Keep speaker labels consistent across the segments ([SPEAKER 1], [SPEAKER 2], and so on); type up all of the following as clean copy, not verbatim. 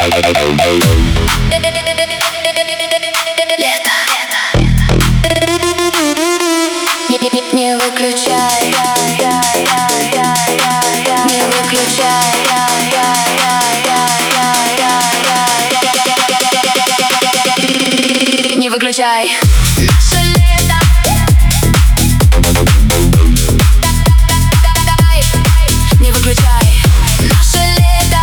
[SPEAKER 1] Не выключай, не выключай, не выключай. Наше лето. Не выключай. Наше лето.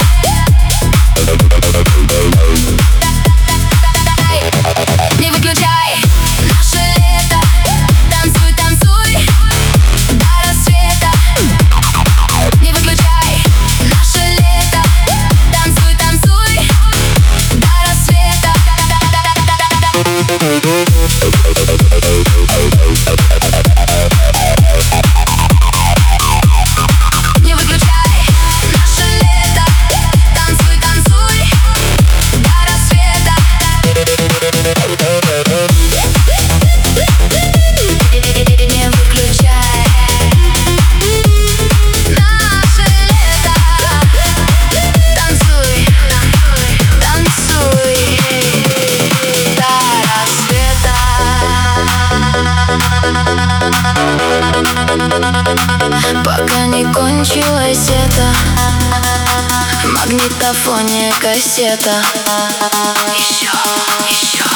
[SPEAKER 1] Не выключай. Наше лето. Танцуй, танцуй до рассвета. Не выключай. Наше лето. Танцуй, танцуй до рассвета. Не выключай. Наше лето. Танцуй, танцуй до рассвета. Не выключай. Наше лето. Танцуй, танцуй до рассвета. Пока не кончилась эта в магнитофоне кассета. Еще, еще.